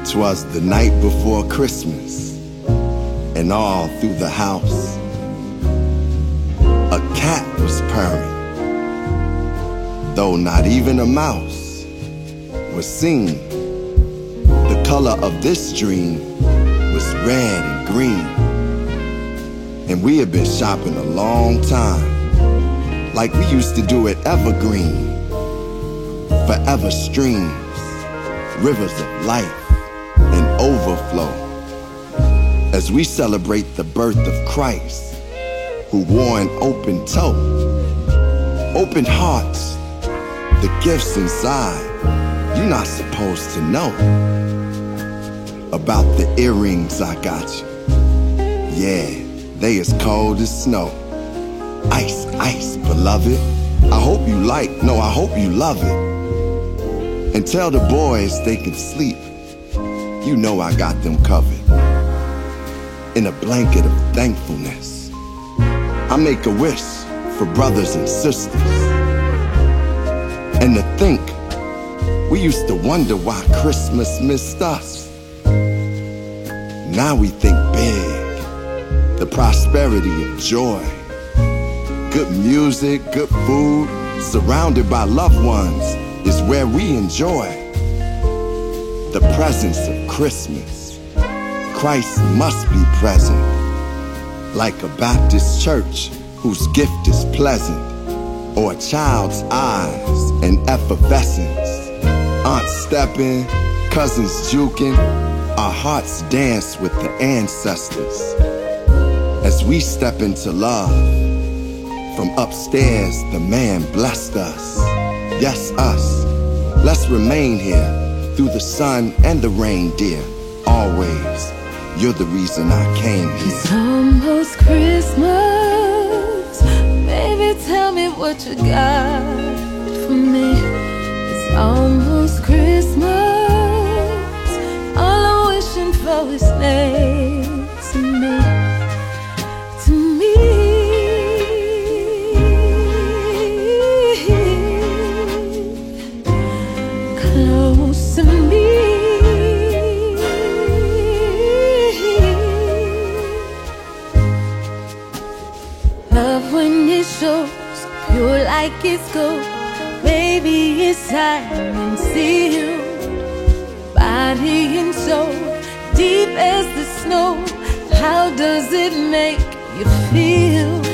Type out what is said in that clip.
'Twas the night before Christmas, and all through the house a cat was purring, though not even a mouse was seen. The color of this dream was red and green, and we had been shopping a long time, like we used to do at Evergreen. Forever streams, rivers of life and overflow, as we celebrate the birth of Christ, who wore an open toe, open hearts, the gifts inside you're not supposed to know. About the earrings I got you, yeah, they as cold as snow. Ice, ice, beloved, I hope you I hope you love it. And tell the boys they can sleep, you know I got them covered. In a blanket of thankfulness, I make a wish for brothers and sisters. And to think, we used to wonder why Christmas missed us. Now we think big, the prosperity and joy, good music, good food, surrounded by loved ones is where we enjoy the presence of Christmas. Christ must be present, like a Baptist church whose gift is pleasant, or a child's eyes and effervescence. Aunt stepping, cousins juking, our hearts dance with the ancestors as we step into love. From upstairs, the man blessed us. Yes, us. Let's remain here through the sun and the rain, dear. Always, you're the reason I came here. It's almost Christmas. Baby, tell me what you got for me. It's almost Christmas. All I'm wishing for is next to me. To me. Close to me. Love when it shows, pure like it's gold. Baby, it's time and sealed. Body and soul, deep as the snow. How does it make you feel?